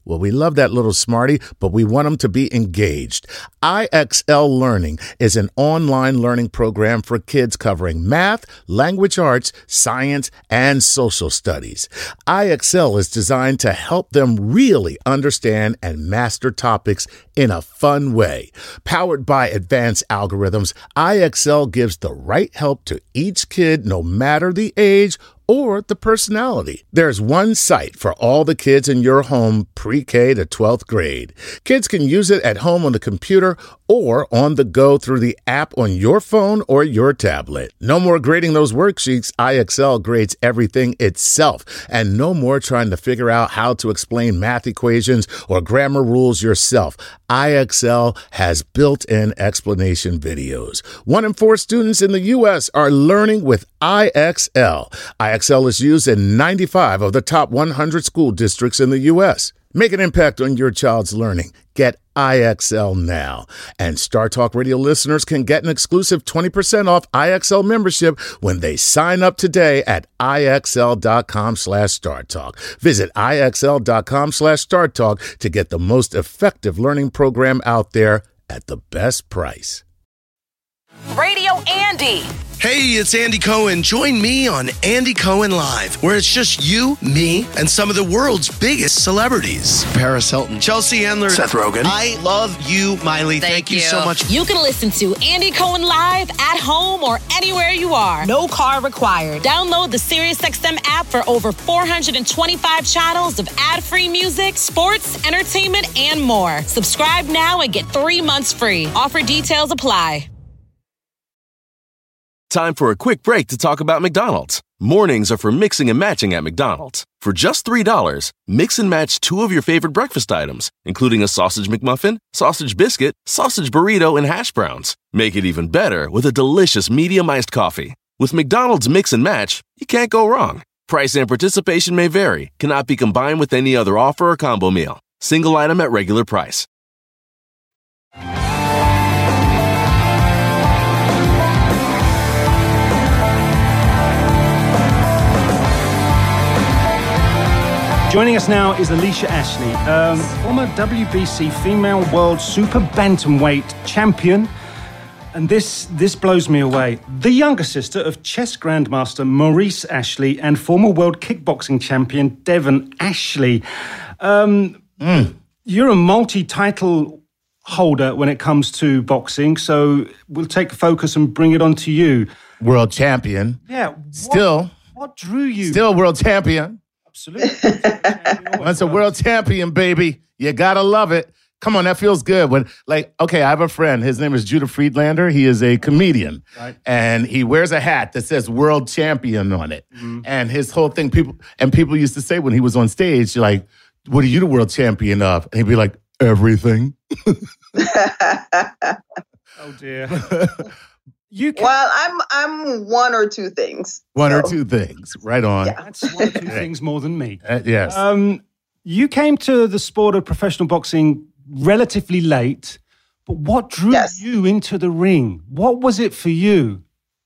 Speaker 2: Well, we love that little smarty, but we want them to be engaged. IXL Learning is an online learning program for kids covering math, language arts, science, and social studies. IXL is designed to help them really understand and master topics in a fun way. Powered by advanced algorithms, IXL gives the right help to each kid, no matter the age or the personality. There's one site for all the kids in your home, pre-K to 12th grade. Kids can use it at home on the computer or on the go through the app on your phone or your tablet. No more grading those worksheets. IXL grades everything itself. And no more trying to figure out how to explain math equations or grammar rules yourself. IXL has built-in explanation videos. 1 in 4 students in the U.S. are learning with IXL. IXL is used in 95 of the top 100 school districts in the U.S. Make an impact on your child's learning. Get IXL now. And Star Talk Radio listeners can get an exclusive 20% off IXL membership when they sign up today at IXL.com/StarTalk. Visit IXL.com/StarTalk to get the most effective learning program out there at the best price.
Speaker 7: Radio Andy.
Speaker 8: Hey, it's Andy Cohen. Join me on Andy Cohen Live, where it's just you, me, and some of the world's biggest celebrities. Paris Hilton, Chelsea Handler, Seth Rogen. I love you, Miley. Thank you so much.
Speaker 7: You can listen to Andy Cohen Live at home or anywhere you are. No car required. Download the SiriusXM app for over 425 channels of ad-free music, sports, entertainment, and more. Subscribe now and get 3 months free. Offer details apply.
Speaker 9: Time for a quick break to talk about McDonald's. Mornings are for mixing and matching at McDonald's. For just $3, mix and match 2 of your favorite breakfast items, including a sausage McMuffin, sausage biscuit, sausage burrito, and hash browns. Make it even better with a delicious medium iced coffee. With McDonald's Mix and Match, you can't go wrong. Price and participation may vary, cannot be combined with any other offer or combo meal. Single item at regular price.
Speaker 3: Joining us now is Alicia Ashley, former WBC Female World Super Bantamweight champion. And this blows me away. The younger sister of chess grandmaster Maurice Ashley and former world kickboxing champion Devon Ashley. You're a multi-title holder when it comes to boxing, so we'll take focus and bring it on to you.
Speaker 2: World champion.
Speaker 3: Yeah. What drew you?
Speaker 2: Still world champion.
Speaker 3: Absolutely.
Speaker 2: Once a world champion, baby. You gotta love it. Come on, that feels good. I have a friend. His name is Judah Friedlander. He is a comedian. Right. And he wears a hat that says world champion on it. Mm-hmm. And his whole thing, people used to say when he was on stage, like, what are you the world champion of? And he'd be like, everything.
Speaker 3: Oh, dear.
Speaker 10: Well, I'm 1 or 2 things.
Speaker 2: One or 2 things. Right on.
Speaker 10: Yeah.
Speaker 3: That's 1 or 2 things more than me.
Speaker 2: Yes.
Speaker 3: You came to the sport of professional boxing relatively late, but what drew you into the ring? What was it for you?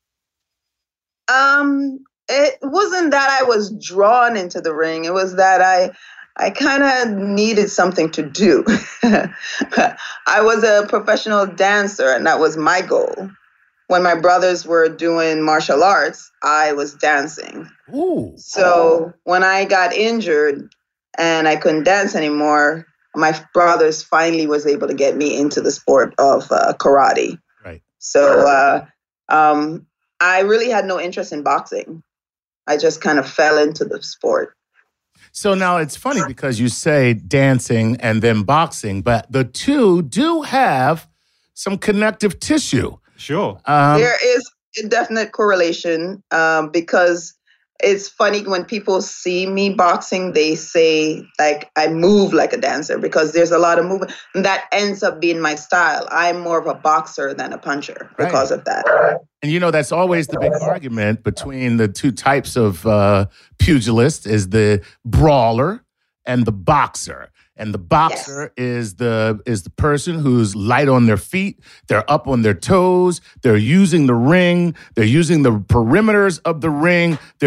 Speaker 10: It wasn't that I was drawn into the ring. It was that I kind of needed something to do. I was a professional dancer, and that was my goal. When my brothers were doing martial arts, I was dancing.
Speaker 2: Ooh.
Speaker 10: So when I got injured and I couldn't dance anymore, my brothers finally was able to get me into the sport of karate.
Speaker 2: Right.
Speaker 10: So I really had no interest in boxing. I just kind of fell into the sport.
Speaker 2: So now it's funny because you say dancing and then boxing, but the two do have some connective tissue.
Speaker 3: Sure.
Speaker 10: There is a definite correlation because it's funny when people see me boxing, they say like I move like a dancer because there's a lot of movement. And that ends up being my style. I'm more of a boxer than a puncher because of that.
Speaker 2: And that's always the big argument between the 2 types of pugilists is the brawler and the boxer. And the boxer is the person who's light on their feet. They're up on their toes. They're using the ring. They're using the perimeters of the ring. They're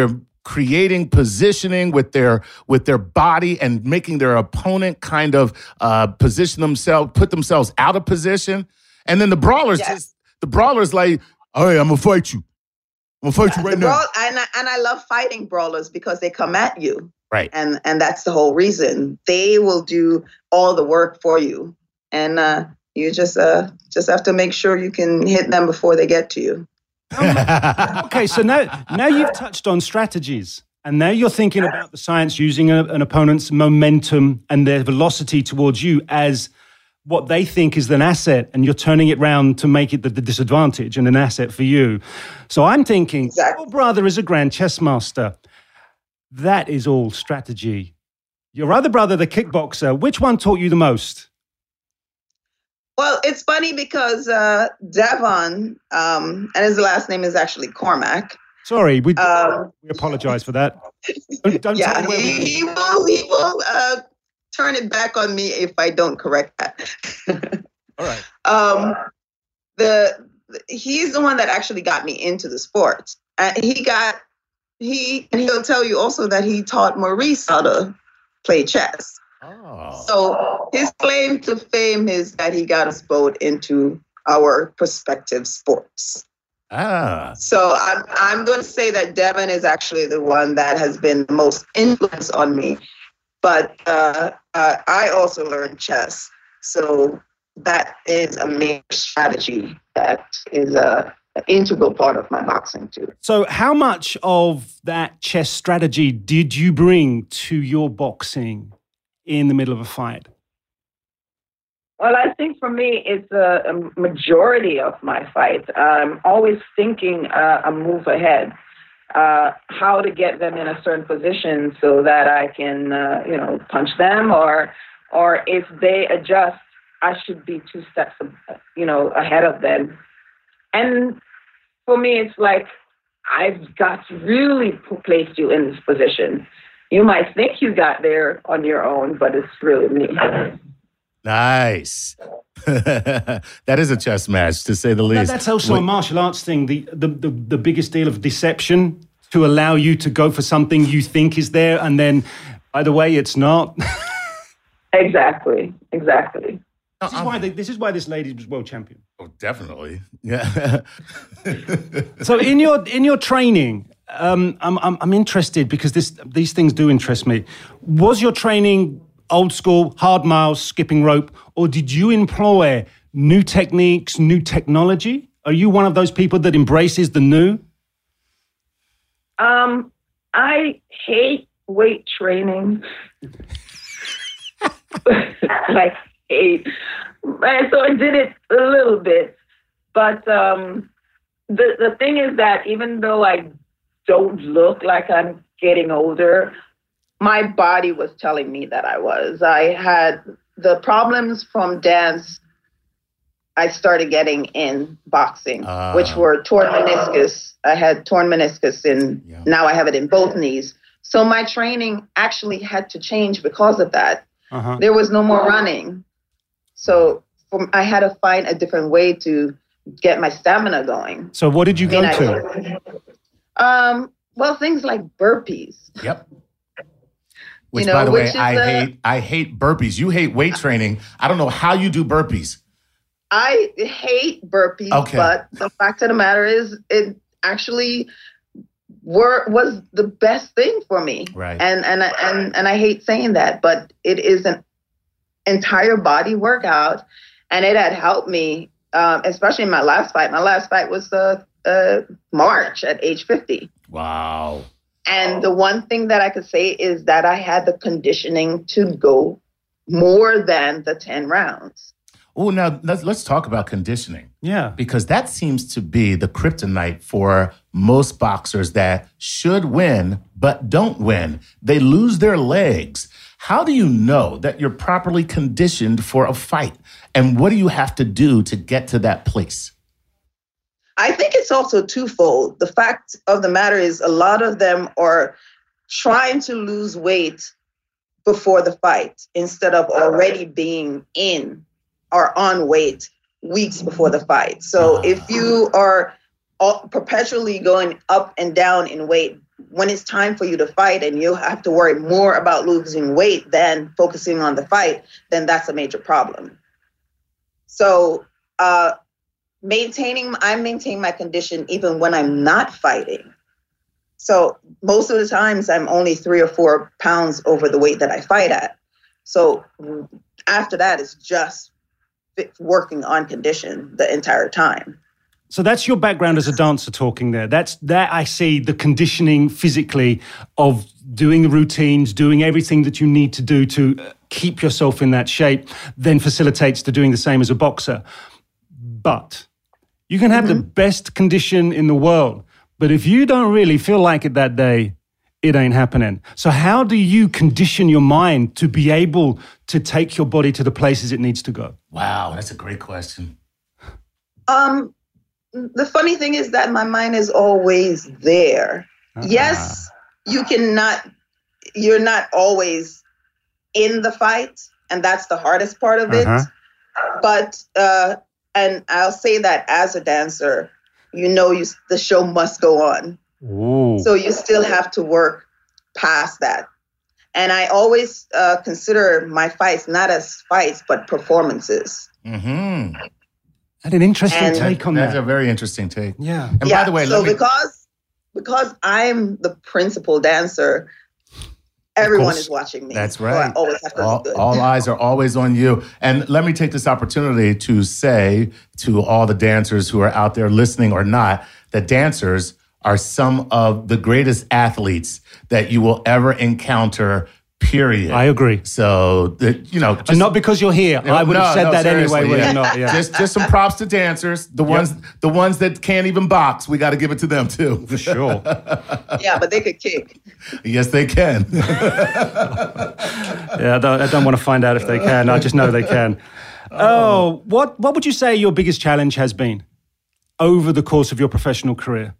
Speaker 2: creating positioning with their body and making their opponent kind of put themselves out of position. And then the brawlers like, all right, I'm gonna fight you. I'm gonna fight you right now.
Speaker 10: And I love fighting brawlers because they come at you.
Speaker 2: Right.
Speaker 10: And that's the whole reason. They will do all the work for you. And you just have to make sure you can hit them before they get to you.
Speaker 3: Okay, so now you've touched on strategies. And now you're thinking about the science using an opponent's momentum and their velocity towards you as what they think is an asset, and you're turning it round to make it the disadvantage and an asset for you. So I'm thinking, your brother is a grand chess master. That is all strategy. Your other brother, the kickboxer, which one taught you the most?
Speaker 10: Well, it's funny because Devon, and his last name is actually Cormac.
Speaker 3: Sorry, we apologize for that. Don't
Speaker 10: yeah, he will turn it back on me if I don't correct that.
Speaker 3: All right.
Speaker 10: He's the one that actually got me into the sport. He'll tell you also that he taught Maurice how to play chess.
Speaker 2: Oh.
Speaker 10: So his claim to fame is that he got us both into our prospective sports. So I'm going to say that Devon is actually the one that has been the most influence on me. But I also learned chess. So that is a major strategy that is an integral part of my boxing too.
Speaker 3: So how much of that chess strategy did you bring to your boxing in the middle of a fight?
Speaker 10: Well, I think for me, it's a majority of my fights. I'm always thinking a move ahead, how to get them in a certain position so that I can, punch them, or if they adjust, I should be 2 steps, ahead of them. And for me, it's like I've got to really place you in this position. You might think you got there on your own, but it's really me.
Speaker 2: Nice. That is a chess match, to say the least.
Speaker 3: That's also a martial arts thing, the biggest deal of deception to allow you to go for something you think is there, and then, by the way, it's not.
Speaker 10: Exactly.
Speaker 3: This is why this lady was world champion.
Speaker 2: Oh, definitely. Yeah.
Speaker 3: So in your training, I'm interested because these things do interest me. Was your training old school, hard miles, skipping rope, or did you employ new techniques, new technology? Are you one of those people that embraces the new?
Speaker 10: I hate weight training. Hate. And so I did it a little bit. But the thing is that even though I don't look like I'm getting older, my body was telling me that I was. I had the problems from dance I started getting in boxing, which were torn meniscus. I had torn meniscus, and now I have it in both knees. So my training actually had to change because of that. There was no more running. So I had to find a different way to get my stamina going.
Speaker 3: So what did you go to?
Speaker 10: Well, things like burpees.
Speaker 2: Yep. Which, by the way, I hate burpees. You hate weight training. I don't know how you do burpees.
Speaker 10: I hate burpees, but the fact of the matter is it actually was the best thing for me.
Speaker 2: Right.
Speaker 10: And I hate saying that, but it is an entire body workout, and it had helped me, especially in my last fight. My last fight was March at age 50.
Speaker 2: Wow.
Speaker 10: And the one thing that I could say is that I had the conditioning to go more than the 10 rounds.
Speaker 2: Oh, now let's talk about conditioning.
Speaker 3: Yeah.
Speaker 2: Because that seems to be the kryptonite for most boxers that should win, but don't win. They lose their legs. How do you know that you're properly conditioned for a fight? And what do you have to do to get to that place?
Speaker 10: I think it's also twofold. The fact of the matter is a lot of them are trying to lose weight before the fight instead of already being in or on weight weeks before the fight. So if you are perpetually going up and down in weight when it's time for you to fight and you have to worry more about losing weight than focusing on the fight, then that's a major problem. So I maintain my condition even when I'm not fighting. So most of the times I'm only 3 or 4 pounds over the weight that I fight at. So after that, it's just working on condition the entire time.
Speaker 3: So that's your background as a dancer talking there. That I see the conditioning physically of doing the routines, doing everything that you need to do to keep yourself in that shape, then facilitates to doing the same as a boxer. But you can have the best condition in the world, but if you don't really feel like it that day, it ain't happening. So how do you condition your mind to be able to take your body to the places it needs to go?
Speaker 2: Wow, that's a great question.
Speaker 10: The funny thing is that my mind is always there. Yes, you're not always in the fight, and that's the hardest part of it. But, and I'll say that as a dancer, the show must go on. Ooh. So you still have to work past that. And I always consider my fights not as fights, but performances.
Speaker 2: Mm-hmm.
Speaker 3: And an interesting take on that.
Speaker 2: That's a very interesting take.
Speaker 3: Yeah.
Speaker 2: And by the way,
Speaker 10: so because I'm the principal dancer, everyone is watching me.
Speaker 2: That's right.
Speaker 10: So I always have to look good.
Speaker 2: All eyes are always on you. And let me take this opportunity to say to all the dancers who are out there listening or not, that dancers are some of the greatest athletes that you will ever encounter, period.
Speaker 3: I agree.
Speaker 2: So,
Speaker 3: and not because you're here. I would have said that anyway.
Speaker 2: Yeah.
Speaker 3: Not, yeah.
Speaker 2: Just some props to dancers. The ones that can't even box, we got to give it to them too.
Speaker 3: For sure.
Speaker 10: Yeah, but they could kick.
Speaker 2: Yes, they can.
Speaker 3: I don't want to find out if they can. I just know they can. What would you say your biggest challenge has been over the course of your professional career?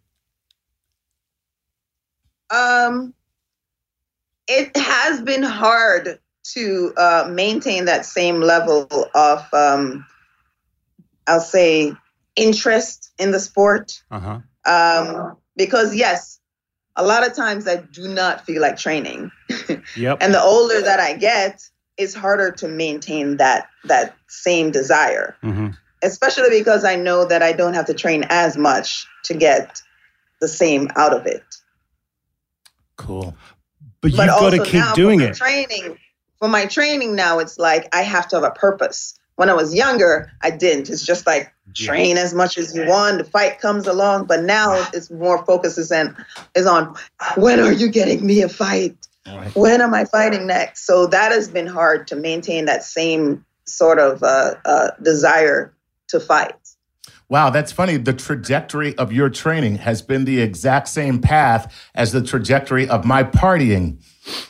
Speaker 10: It has been hard to maintain that same level of, I'll say, interest in the sport. Because, yes, a lot of times I do not feel like training.
Speaker 3: Yep.
Speaker 10: And the older that I get, it's harder to maintain that same desire. Especially because I know that I don't have to train as much to get the same out of it.
Speaker 2: Cool.
Speaker 3: But you've got to keep doing it.
Speaker 10: For my training now, it's like I have to have a purpose. When I was younger, I didn't. It's just like train as much as you want. The fight comes along. But now it's more focus is on when are you getting me a fight? Right. When am I fighting next? So that has been hard to maintain that same sort of desire to fight.
Speaker 2: Wow, that's funny. The trajectory of your training has been the exact same path as the trajectory of my partying.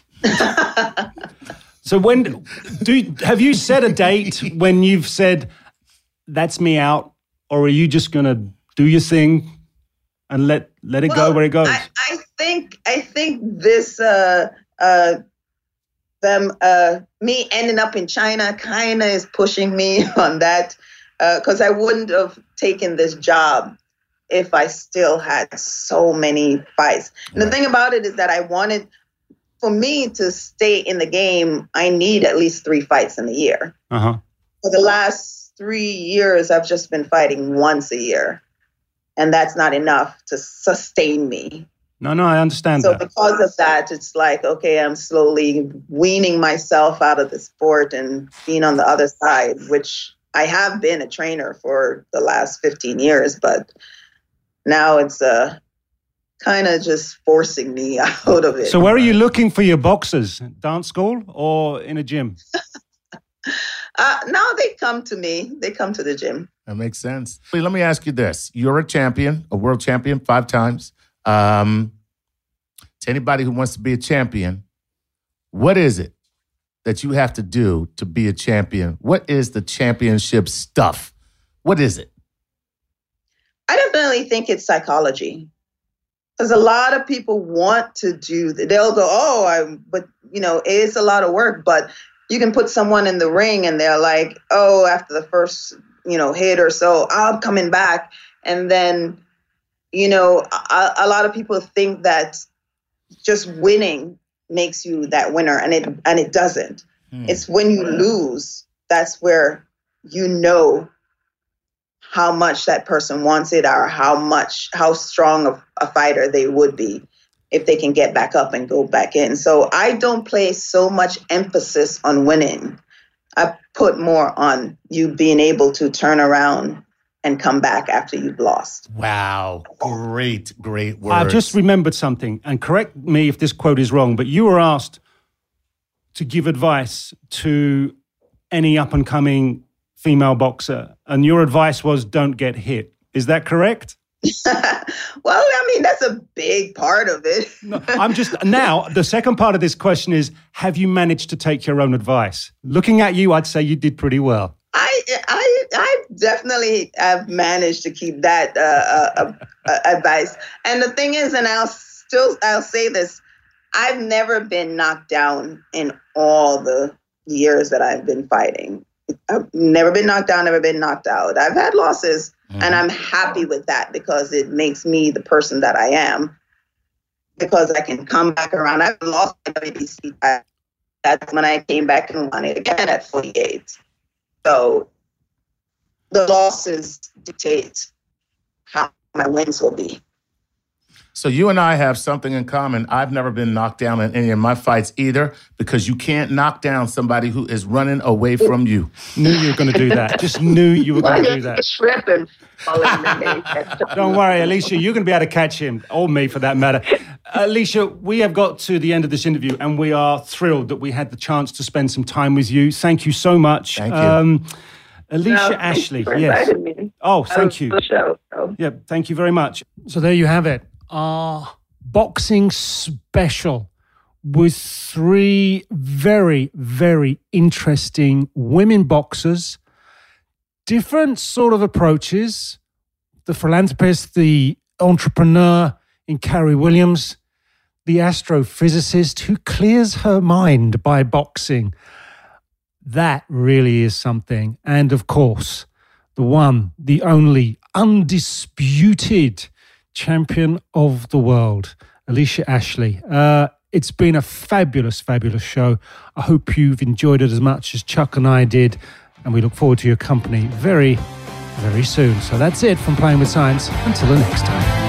Speaker 3: So have you set a date when you've said, that's me out, or are you just going to do your thing and let it go where it goes?
Speaker 10: I think this me ending up in China kind of is pushing me on that. Because I wouldn't have taken this job if I still had so many fights. And the thing about it is that for me to stay in the game, I need at least 3 fights in a year. For the last 3 years, I've just been fighting once a year. And that's not enough to sustain me.
Speaker 3: No, I understand that.
Speaker 10: So because of that, it's like, okay, I'm slowly weaning myself out of the sport and being on the other side, which I have been a trainer for the last 15 years, but now it's kind of just forcing me out of it.
Speaker 3: So where are you looking for your boxers? Dance school or in a gym?
Speaker 2: Now
Speaker 10: they come to me. They come to the gym.
Speaker 2: That makes sense. Let me ask you this. You're a champion, a world champion 5 times. To anybody who wants to be a champion, what is it that you have to do to be a champion? What is the championship stuff? What is it?
Speaker 10: I definitely think it's psychology. Because a lot of people want to they'll go, but it's a lot of work. But you can put someone in the ring and they're like, after the first, hit or so, I'm coming back. And then, a lot of people think that just winning makes you that winner, and it doesn't. It's when you lose, that's where you know how much that person wants it, or how strong a fighter they would be if they can get back up and go back in. So I don't place so much emphasis on winning. I put more on you being able to turn around and come back after you've lost.
Speaker 2: Wow. Great words.
Speaker 3: I've just remembered something, and correct me if this quote is wrong, but you were asked to give advice to any up-and-coming female boxer, and your advice was don't get hit. Is that correct?
Speaker 10: Well, I mean, that's a big part of it.
Speaker 3: No, now, the second part of this question is, have you managed to take your own advice? Looking at you, I'd say you did pretty well.
Speaker 10: I definitely have managed to keep that advice. And the thing is, and I'll say this, I've never been knocked down in all the years that I've been fighting. I've never been knocked down, never been knocked out. I've had losses, and I'm happy with that because it makes me the person that I am, because I can come back around. I've lost my WBC. That's when I came back and won it again at 48. So the losses dictate how my wins will be.
Speaker 2: So you and I have something in common. I've never been knocked down in any of my fights either, because you can't knock down somebody who is running away from you.
Speaker 3: Knew you were going to do that. Just knew you were going to do that. Don't worry, Alicia, you're going to be able to catch him, or me for that matter. Alicia, we have got to the end of this interview, and we are thrilled that we had the chance to spend some time with you. Thank you so much.
Speaker 2: Thank you.
Speaker 3: Alicia Ashley, yes. Oh, thank you. Yeah, thank you very much. So there you have it. Our boxing special with 3 very, very interesting women boxers. Different sort of approaches. The philanthropist, the entrepreneur in Carrie Williams, the astrophysicist who clears her mind by boxing. That really is something. And of course, the one, the only, undisputed champion of the world, Alicia Ashley. It's been a fabulous, fabulous show. I hope you've enjoyed it as much as Chuck and I did, and we look forward to your company very, very soon. So that's it from Playing with Science. Until the next time.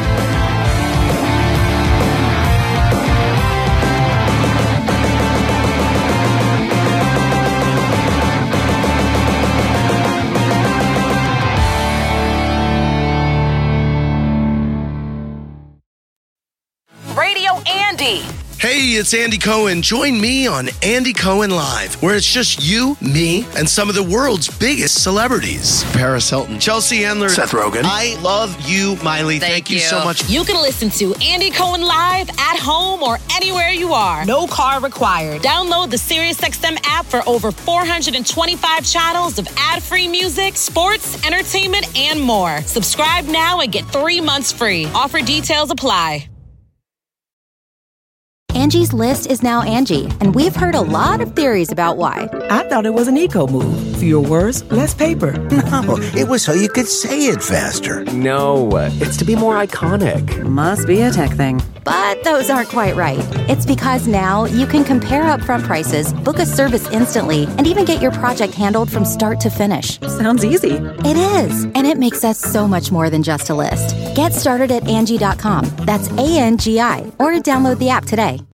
Speaker 8: Hey, it's Andy Cohen. Join me on Andy Cohen Live, where it's just you, me, and some of the world's biggest celebrities. Paris Hilton, Chelsea Handler, Seth Rogen. I love you, Miley. Thank you so much.
Speaker 7: You can listen to Andy Cohen Live at home or anywhere you are. No car required. Download the SiriusXM app for over 425 channels of ad-free music, sports, entertainment, and more. Subscribe now and get 3 months free. Offer details apply.
Speaker 11: Angie's List is now Angie, and we've heard a lot of theories about why.
Speaker 12: I thought it was an eco move. Fewer words, less paper.
Speaker 13: No, it was so you could say it faster.
Speaker 14: No, it's to be more iconic.
Speaker 11: Must be a tech thing. But those aren't quite right. It's because now you can compare upfront prices, book a service instantly, and even get your project handled from start to finish.
Speaker 12: Sounds easy.
Speaker 11: It is, and it makes us so much more than just a list. Get started at Angie.com. That's ANGI, or download the app today.